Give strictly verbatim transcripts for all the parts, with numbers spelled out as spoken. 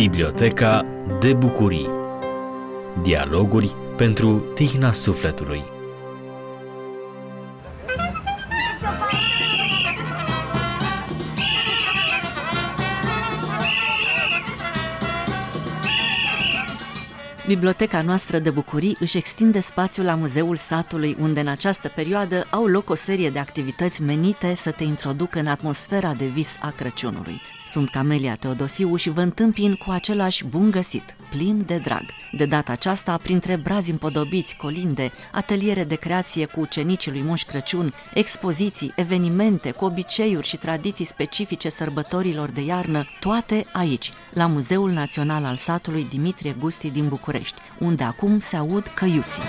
Biblioteca de bucurii. Dialoguri pentru tihna sufletului. Biblioteca noastră de bucurii își extinde spațiul la Muzeul Satului, unde în această perioadă au loc o serie de activități menite să te introducă în atmosfera de vis a Crăciunului. Sunt Camelia Teodosiu și vă întâmpin cu același bun găsit, plin de drag. De data aceasta, printre brazi împodobiți, colinde, ateliere de creație cu ucenicii lui Moș Crăciun, expoziții, evenimente cu obiceiuri și tradiții specifice sărbătorilor de iarnă, toate aici, la Muzeul Național al Satului Dimitrie Gusti din București, unde acum se aud căiuții.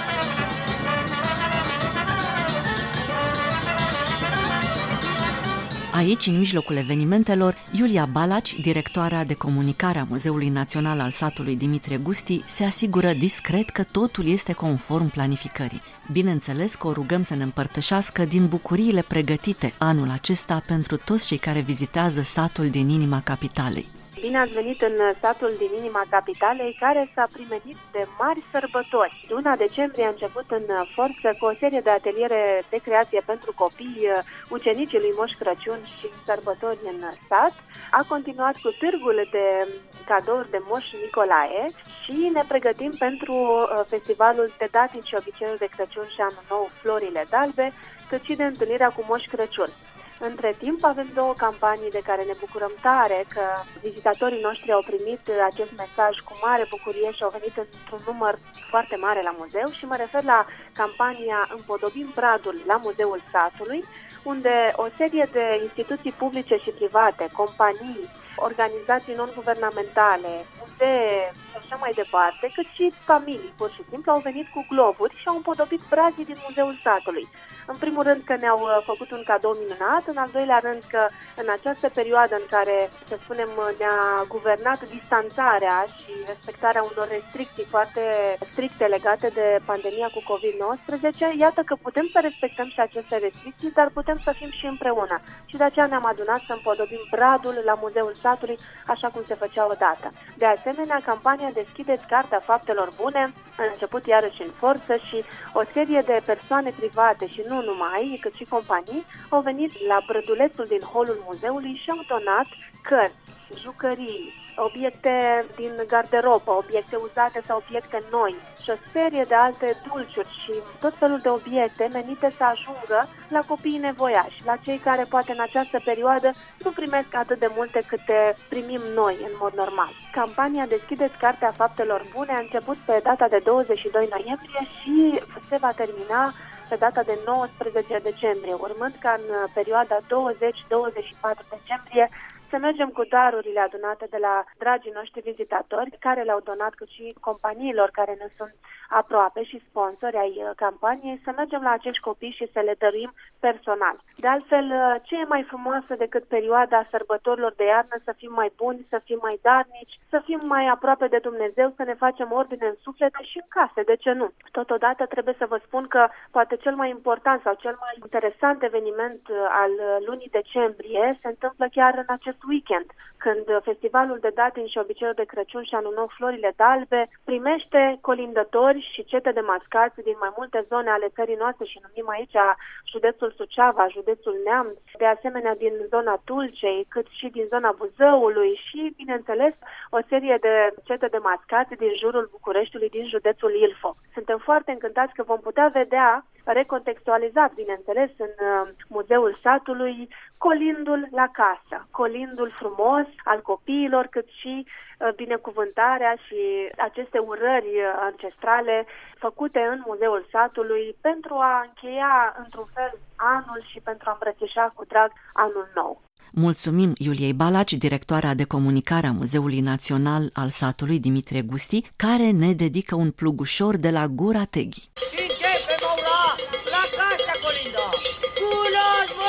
Aici, în mijlocul evenimentelor, Iulia Balaci, directoarea de comunicare a Muzeului Național al Satului Dimitrie Gusti, se asigură discret că totul este conform planificării. Bineînțeles că o rugăm să ne împărtășească din bucuriile pregătite anul acesta pentru toți cei care vizitează satul din inima capitalei. Bine ați venit în satul din inima capitalei, care s-a primenit de mari sărbători. Luna decembrie a început în forță cu o serie de ateliere de creație pentru copii, ucenicii lui Moș Crăciun și sărbători în sat. A continuat cu târgul de cadouri de Moș Nicolae și ne pregătim pentru festivalul de datini și obiceiuri de Crăciun și Anul Nou, Florile d'Albe, cât și de întâlnirea cu Moș Crăciun. Între timp avem două campanii de care ne bucurăm tare, că vizitatorii noștri au primit acest mesaj cu mare bucurie și au venit într-un număr foarte mare la muzeu și mă refer la campania Împodobim Bradul la Muzeul Satului, unde o serie de instituții publice și private, companii, organizații non-guvernamentale, muzee și așa mai departe, cât și familii, pur și simplu, au venit cu globuri și au împodobit brazii din Muzeul Satului. În primul rând că ne-au făcut un cadou minunat, în al doilea rând că în această perioadă în care, să spunem, ne-a guvernat distanțarea și respectarea unor restricții foarte stricte legate de pandemia cu covid nouăsprezece, iată că putem să respectăm și aceste restricții, dar putem să fim și împreună. Și de aceea ne-am adunat să împodobim bradul la Muzeul Satului, așa cum se făcea odată. De asemenea, campania Deschideți Cartea Faptelor Bune a început iarăși în forță și o serie de persoane private și nu numai, cât și companii, au venit la brădulețul din holul muzeului și au donat cărți, jucării, obiecte din garderobă, obiecte uzate sau obiecte noi și o serie de alte dulciuri și tot felul de obiecte menite să ajungă la copiii nevoiași, la cei care poate în această perioadă nu primesc atât de multe câte primim noi în mod normal. Campania Deschideți Cartea Faptelor Bune a început pe data de douăzeci și doi noiembrie și se va termina pe data de nouăsprezece decembrie, urmând ca în perioada douăzeci douăzeci și patru decembrie să mergem cu darurile adunate de la dragii noștri vizitatori, care le-au donat, cât și companiilor care ne sunt aproape și sponsori ai campaniei, să mergem la acești copii și să le dăruim personal. De altfel, ce e mai frumoasă decât perioada sărbătorilor de iarnă, să fim mai buni, să fim mai darnici, să fim mai aproape de Dumnezeu, să ne facem ordine în suflete și în case, de ce nu? Totodată trebuie să vă spun că poate cel mai important sau cel mai interesant eveniment al lunii decembrie se întâmplă chiar în acest weekend, când Festivalul de Datini și Obiceiuri de Crăciun și Anul Nou, Florile d'Albe, primește colindători și cete de mascați din mai multe zone ale țării noastre și numim aici județul Suceava, județul Neamț, de asemenea din zona Tulcei, cât și din zona Buzăului și, bineînțeles, o serie de cete de mascați din jurul Bucureștiului, din județul Ilfov. Suntem foarte încântați că vom putea vedea, recontextualizat, bineînțeles, în Muzeul Satului, colindul la casă, colindul frumos al copiilor, cât și binecuvântarea și aceste urări ancestrale făcute în Muzeul Satului pentru a încheia într-un fel anul și pentru a îmbrățișa cu drag anul nou. Mulțumim Iuliei Balaci, directoarea de comunicare a Muzeului Național al Satului Dimitrie Gusti, care ne dedică un plugușor de la Gura Teghi. Și începem, ura! La casa, colindă! Culoți, bă!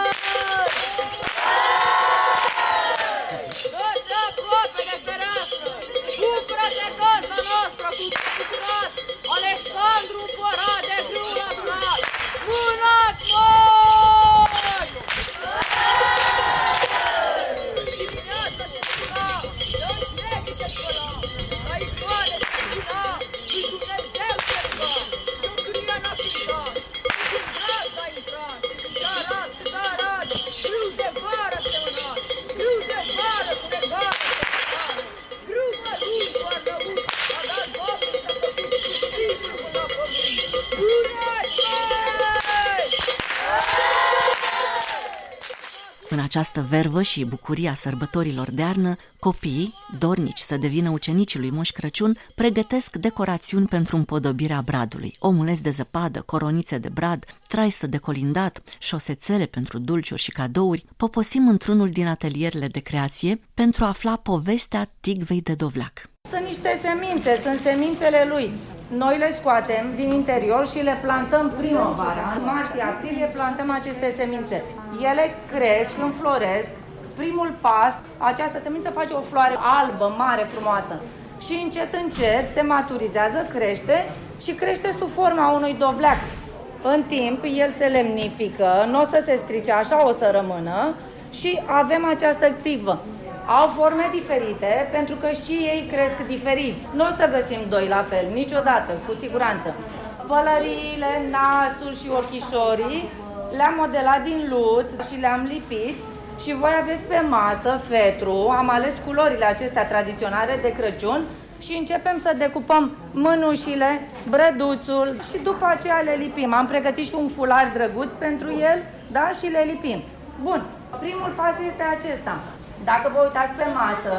Toți aproape de fereastră! Bucură-te casa noastră cu bucurat! Alexandru Păra de Grâul Adunat! Mânați, măi! Dimineața se striga! În această vervă și bucuria sărbătorilor de iarnă, copiii, dornici să devină ucenicii lui Moș Crăciun, pregătesc decorațiuni pentru împodobirea bradului, omuleți de zăpadă, coronițe de brad, traistă de colindat, șosețele pentru dulciuri și cadouri. Poposim într-unul din atelierele de creație pentru a afla povestea tigvei de dovleac. Sunt niște semințe, sunt semințele lui. Noi le scoatem din interior și le plantăm primăvara. În martie-aprilie plantăm aceste semințe. Ele cresc, înfloresc. Primul pas, această semință face o floare albă, mare, frumoasă. Și încet, încet se maturizează, crește și crește sub forma unui dovleac. În timp, el se lemnifică, nu o să se strice, așa o să rămână și avem această tigvă. Au forme diferite, pentru că și ei cresc diferiți. Nu o să găsim doi la fel, niciodată, cu siguranță. Pălăriile, nasul și ochișorii le-am modelat din lut și le-am lipit și voi aveți pe masă fetru. Am ales culorile acestea tradiționale de Crăciun și începem să decupăm mânușile, brăduțul și după aceea le lipim. Am pregătit și un fular drăguț pentru el, da, și le lipim. Bun, primul pas este acesta. Dacă vă uitați pe masă,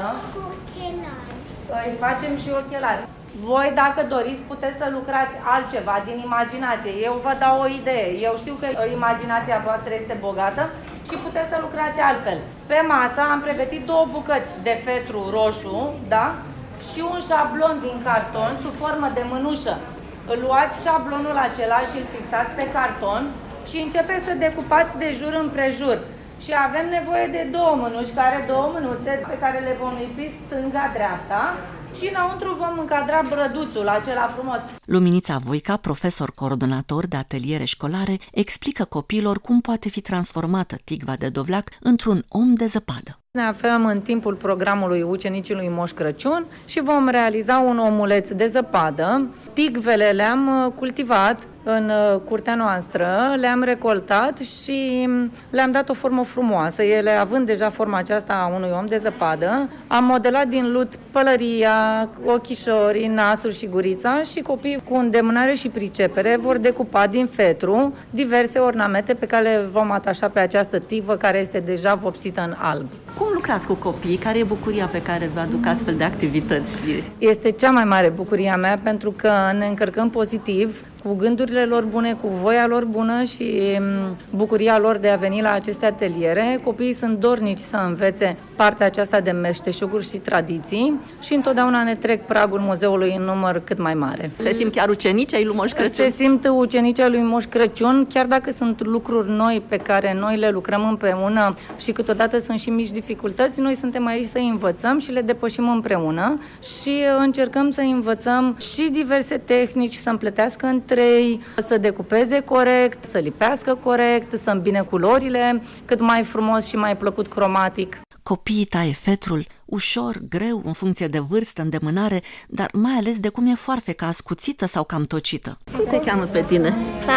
îi facem și ochelari. Voi, dacă doriți, puteți să lucrați altceva din imaginație. Eu vă dau o idee. Eu știu că imaginația voastră este bogată și puteți să lucrați altfel. Pe masă am pregătit două bucăți de fetru roșu, da? Și un șablon din carton sub formă de mânușă. Îl luați șablonul acela și îl fixați pe carton și începeți să decupați de jur împrejur. Și avem nevoie de două mânuși, care două mânuțe pe care le vom lipi stânga-dreapta și înăuntru vom încadra brăduțul acela frumos. Luminița Voica, profesor coordonator de ateliere școlare, explică copiilor cum poate fi transformată tigva de dovleac într-un om de zăpadă. Ne aflăm în timpul programului Ucenicii lui Moș Crăciun și vom realiza un omuleț de zăpadă. Tigvele le-am cultivat în curtea noastră, le-am recoltat și le-am dat o formă frumoasă. Ele, având deja forma aceasta a unui om de zăpadă, am modelat din lut pălăria, ochișorii, nasul și gurița și copiii cu îndemânare și pricepere vor decupa din fetru diverse ornamente pe care le vom atașa pe această tigvă care este deja vopsită în alb. Cum lucrați cu copiii? Care e bucuria pe care vă aduc astfel de activități? Este cea mai mare bucuria mea pentru că ne încărcăm pozitiv cu gândurile lor bune, cu voia lor bună și bucuria lor de a veni la aceste ateliere. Copiii sunt dornici să învețe partea aceasta de meșteșuguri și tradiții și întotdeauna ne trec pragul muzeului în număr cât mai mare. Se simt chiar ucenici ai lui Moș Crăciun? Se simt ucenici ai lui Moș Crăciun, chiar dacă sunt lucruri noi pe care noi le lucrăm împreună și câteodată sunt și mici dificultăți, noi suntem aici să învățăm și le depășim împreună și încercăm să învățăm și diverse tehnici, să împletească între ei, să decupeze corect, să lipească corect, să îmbine culorile cât mai frumos și mai plăcut cromatic. Copiii taie fetrul ușor, greu, în funcție de vârstă, îndemânare, dar mai ales de cum e foarfeca, ascuțită sau cam tocită. Cum te cheamă pe tine?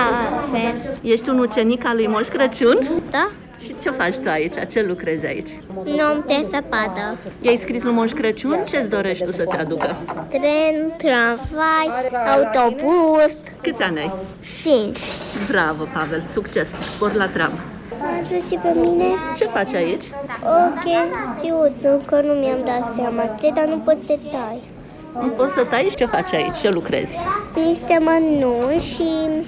Pavel. Ești un ucenic al lui Moș Crăciun? Da. Și ce faci tu aici? Ce lucrezi aici? Nom de zăpadă. I-ai scris lui Moș Crăciun? Ce-ți dorești tu să te aducă? Tren, tramvai, autobuz. Câți ani ai? Cinci. Bravo, Pavel, succes, spor la treabă. Ajuns și pe mine. Ce faci aici? Ok, eu că nu mi-am dat seama ce, dar nu pot să tai. Nu poți să tai? Ce faci aici? Ce lucrezi? Niște mănuși și,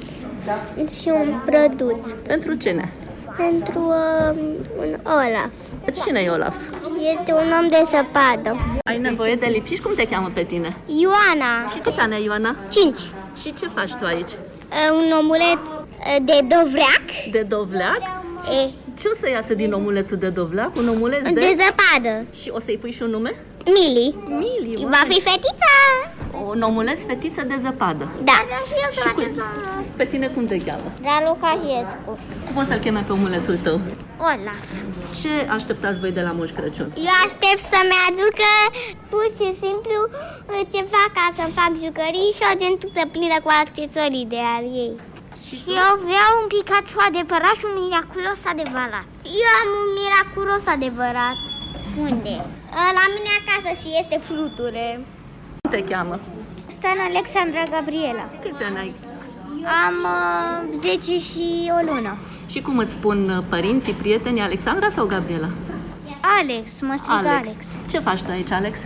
și un brăduț. Pentru cine? Pentru uh, un Olaf. Cine e Olaf? Este un om de zăpadă. Ai nevoie de lipici? Cum te cheamă pe tine? Ioana. Și câți ani ai, Ioana? Cinci. Și ce faci tu aici? Uh, un omuleț uh, de dovleac. De dovleac? E. Ce o să iasă din omulețul de dovleac? Un omuleț de... De zăpadă. Și o să-i pui și un nume? Mili. Mili. Va fi fetița. Un omuleț fetiță de zăpadă. Da. Și cu... Pe tine cum te cheamă? Raluca Jescu. Cum o să-l cheme pe omulețul tău? Olaf. Ce așteptați voi de la Moș Crăciun? Eu aștept să-mi aducă pur și simplu ceva ca să-mi fac jucării și o gentuță plină cu accesorii de al ei. Și eu vreau un Pikachu adevărat și un Miraculos adevărat. Eu am un Miraculos adevărat. Unde? La mine acasă și este fluture. Cum te cheamă? Stan Alexandra Gabriela. Câți ani ai? Am uh, zece și o lună. Și cum îți spun părinții, prietenii, Alexandra sau Gabriela? Alex, mă strigă Alex. Alex. Ce faci tu aici, Alex?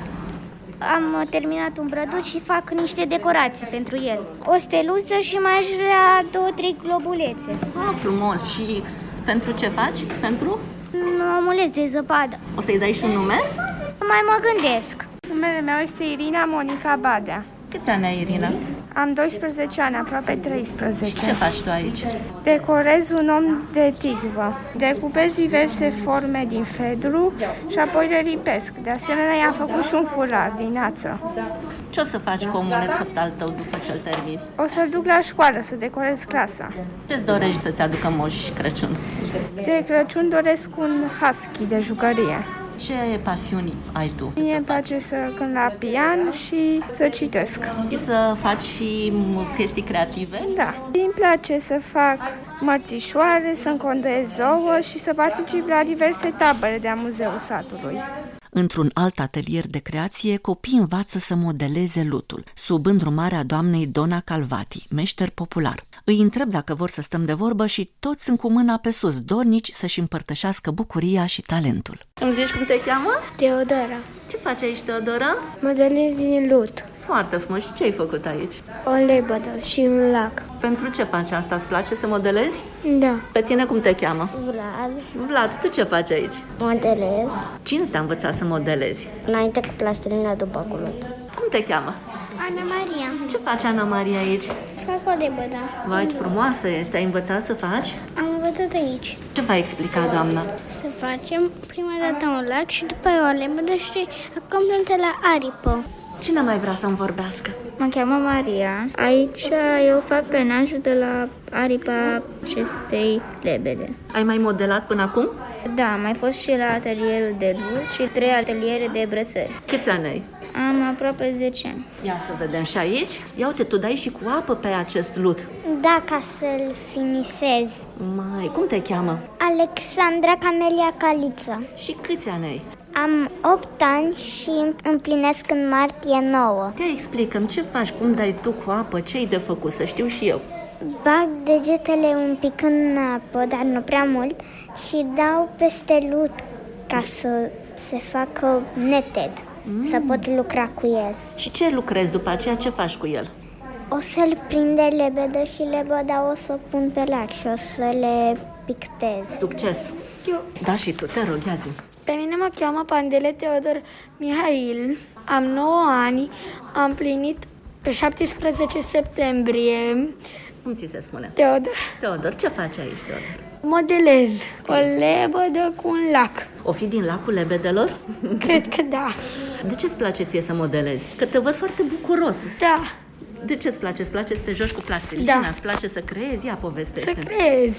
Am terminat un brăduț și fac niște decorații pentru el. O steluță și mai aș vrea două, trei globulețe. Ah, frumos! Și pentru ce faci? Pentru? Un omuleț de zăpadă. O să-i dai și un nume? Mai mă gândesc. Numele meu este Irina Monica Badea. Câți ani ai, Irina? Am doisprezece ani, aproape treisprezece. Și ce faci tu aici? Decorez un om de tigvă. Decupez diverse forme din fedru și apoi le lipesc. De asemenea, i-am făcut și un fular din ață. Ce o să faci cu omulețul ăsta al tău după ce îl termini? O să-l duc la școală să decorez clasa. Ce-ți dorești să-ți aducă Moș Crăciun? De Crăciun doresc un husky de jucărie. Ce pasiuni ai tu? Mie îmi place să cânt la pian și să citesc. Și să faci și chestii creative? Da. Îmi place să fac mărțișoare, să încondez ouă și să particip la diverse tabere de-a Muzeul Satului. Într-un alt atelier de creație, copiii învață să modeleze lutul, sub îndrumarea doamnei Dona Calvati, meșter popular. Îi întreb dacă vor să stăm de vorbă și toți sunt cu mâna pe sus, dornici să-și împărtășească bucuria și talentul. Îmi zici cum te cheamă? Teodora. Ce faci aici, Teodora? Modelez din lut. Foarte frumos. Și ce ai făcut aici? O lebădă și un lac. Pentru ce faci asta? Îți place să modelezi? Da. Pe tine cum te cheamă? Vlad. Vlad, tu ce faci aici? Modelez. Cine te-a învățat să modelezi? Înainte cu plastilina, după cu lut. Cum te cheamă? Ana Maria. Ce face Ana Maria aici? Fac o lebădă. Vai, ce frumoasă este. Ai învățat să faci? Am învățat aici. Ce va explica doamna? Să facem prima dată un lac și după aia o lebădă și acum suntem la aripă. Cine mai vrea să-mi vorbească? Mă cheamă Maria. Aici eu fac penajul de la aripa acestei lebede. Ai mai modelat până acum? Da, am mai fost și la atelierul de lut și trei ateliere de brățări. Câți ani ai? Am aproape zece ani. Ia să vedem. Și aici? Ia uite, tu dai și cu apă pe acest lut. Da, ca să-l finisez. Mai, cum te cheamă? Alexandra Camelia Caliță. Și câți ani ai? Am opt ani și împlinesc în martie nouă. Te explicăm ce faci, cum dai tu cu apă, ce ai de făcut, să știu și eu. Bag degetele un pic în apă, dar nu prea mult, și dau peste lut ca să se facă neted, mm. să pot lucra cu el. Și ce lucrezi după aceea, ce faci cu el? O să-l prind de lebedă și lebăda o să o pun pe lac și o să le pictez. Succes! Eu. Da, și tu, te rog, ia zi. Pe mine mă cheamă Pandele Teodor Mihail, am nouă ani, am plinit pe șaptesprezece septembrie. Cum ți se spune? Teodor. Teodor, ce faci aici, Teodor? Modelez o lebădă cu un lac. O fi din lacul lebedelor? Cred că da. De ce îți place ție să modelezi? Că te văd foarte bucuros. Da. De ce îți place? Îți place să te joci cu plastilina? Da. Îți place să creezi? Ia, povestește. Să creez.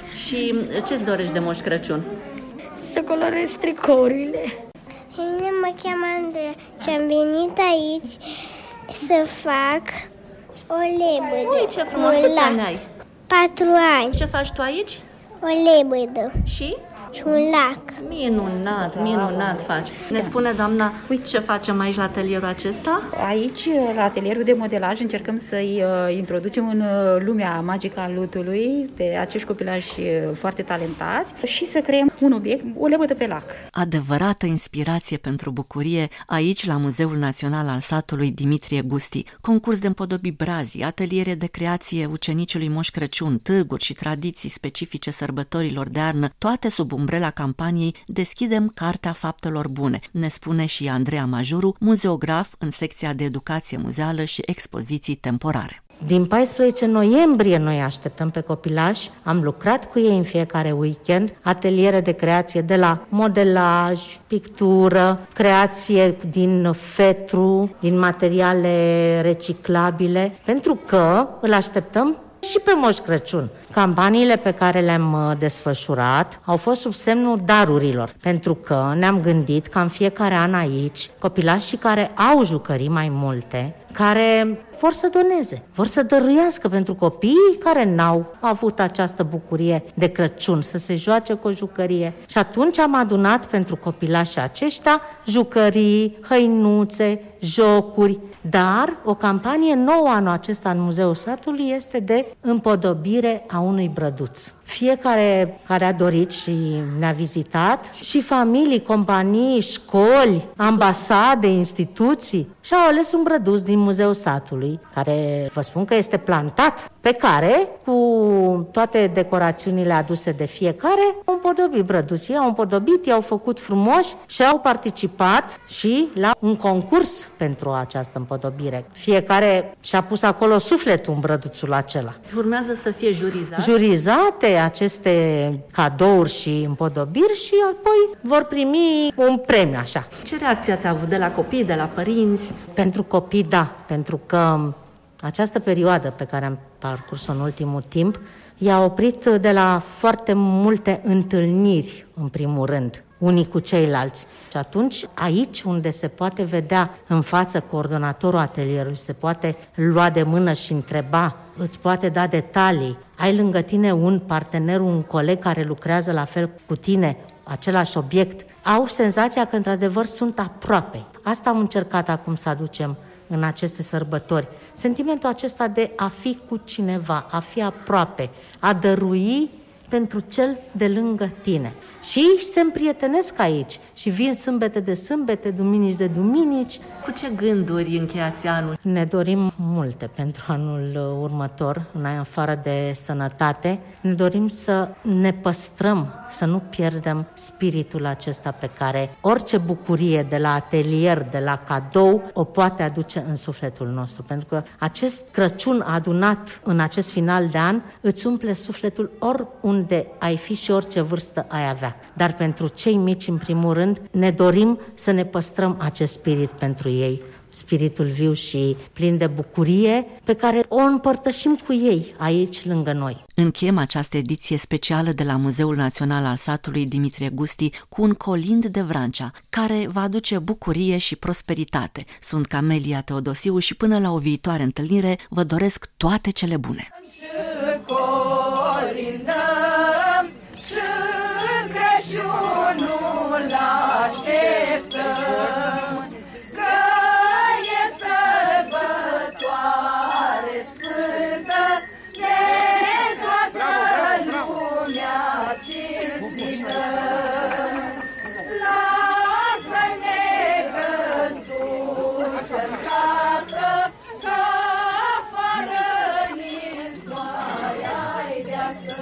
Și ce-ți dorești de Moș Crăciun? Să colorez tricourile. Pe mine mă cheamă Andreea și am venit aici să fac o lebădă. Ui, ce frumos, câți ani ai? Patru ani. Ce faci tu aici? O lebădă. Și? Și un lac. Minunat, minunat faci. Ne spune doamna, uite ce facem aici la atelierul acesta? Aici, la atelierul de modelaj, încercăm să-i uh, introducem în uh, lumea magică a lutului pe acești copilași uh, foarte talentați și să creăm un obiect, o lebădă pe lac. Adevărată inspirație pentru bucurie aici la Muzeul Național al Satului Dimitrie Gusti. Concurs de împodobi brazii, ateliere de creație ucenicului Moș Crăciun, târguri și tradiții specifice sărbătorilor de iarnă, toate sub umbrela campaniei Deschidem Cartea Faptelor Bune, ne spune și Andreea Majuru, muzeograf în secția de educație muzeală și expoziții temporare. Din paisprezece noiembrie noi așteptăm pe copilași, am lucrat cu ei în fiecare weekend, ateliere de creație de la modelaj, pictură, creație din fetru, din materiale reciclabile, pentru că îl așteptăm și pe Moș Crăciun. Campaniile pe care le-am desfășurat au fost sub semnul darurilor, pentru că ne-am gândit ca în fiecare an aici copilașii care au jucării mai multe, care vor să doneze, vor să dăruiască pentru copiii care n-au avut această bucurie de Crăciun, să se joace cu o jucărie. Și atunci am adunat pentru copilașii aceștia jucării, hăinuțe, jocuri, dar o campanie nouă anul acesta în Muzeul Satului este de împodobire a unui brăduț. Fiecare care a dorit și ne-a vizitat, și familii, companii, școli, ambasade, instituții, și-au ales un brăduț din Muzeul Satului, care vă spun că este plantat, pe care, cu toate decorațiunile aduse de fiecare, au împodobit brăduții, au împodobit, i-au făcut frumoși și au participat și la un concurs pentru această împodobire. Fiecare și-a pus acolo sufletul în brăduțul acela. Urmează să fie jurizat. Jurizate aceste cadouri și împodobiri și apoi vor primi un premiu, așa. Ce reacție ați avut de la copii, de la părinți? Pentru copii, da, pentru că această perioadă pe care am parcurs-o în ultimul timp i-a oprit de la foarte multe întâlniri, în primul rând, unii cu ceilalți. Și atunci, aici unde se poate vedea în față coordonatorul atelierului, se poate lua de mână și întreba, îți poate da detalii, ai lângă tine un partener, un coleg care lucrează la fel cu tine, același obiect, au senzația că într-adevăr sunt aproape. Asta am încercat acum să aducem în aceste sărbători. Sentimentul acesta de a fi cu cineva, a fi aproape, a dărui pentru cel de lângă tine. Și se împrietenesc aici și vin sâmbete de sâmbete, duminici de duminici. Cu ce gânduri încheiați anul? Ne dorim multe pentru anul următor, în afară de sănătate. Ne dorim să ne păstrăm, să nu pierdem spiritul acesta pe care orice bucurie de la atelier, de la cadou, o poate aduce în sufletul nostru. Pentru că acest Crăciun adunat în acest final de an îți umple sufletul oriunde ai fi și orice vârstă ai avea. Dar pentru cei mici, în primul rând, ne dorim să ne păstrăm acest spirit pentru ei, spiritul viu și plin de bucurie pe care o împărtășim cu ei aici lângă noi. Încheiem această ediție specială de la Muzeul Național al Satului Dimitrie Gusti cu un colind de Vrancea, care va aduce bucurie și prosperitate. Sunt Camelia Teodosiu și până la o viitoare întâlnire vă doresc toate cele bune. Crăciunul așteptăm, că e sărbătoare sfântă, de toată lumea cinstită. Lasă-ne căsuță în casă, că afară ninsoarea-i deasă.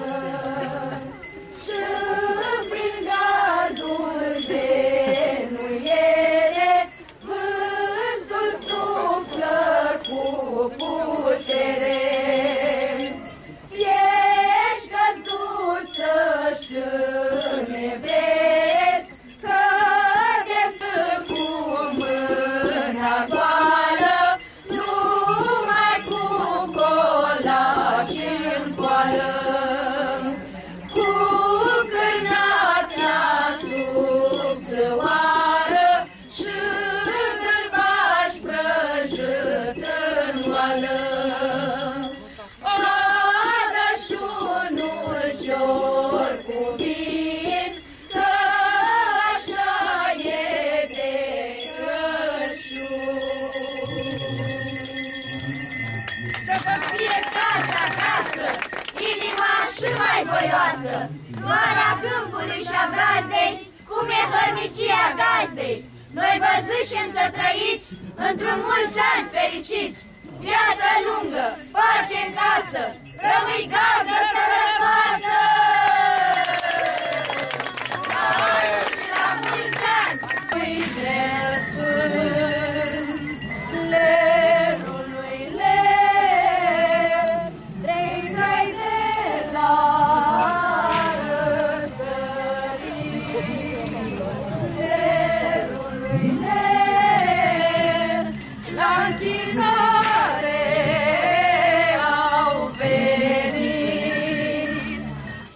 Floarea câmpului și-a brazdei, cum e hărnicia gazdei. Noi văzâșem să trăiți într-un mulți ani fericiți. Viață lungă, pace în casă, rămâi gazdă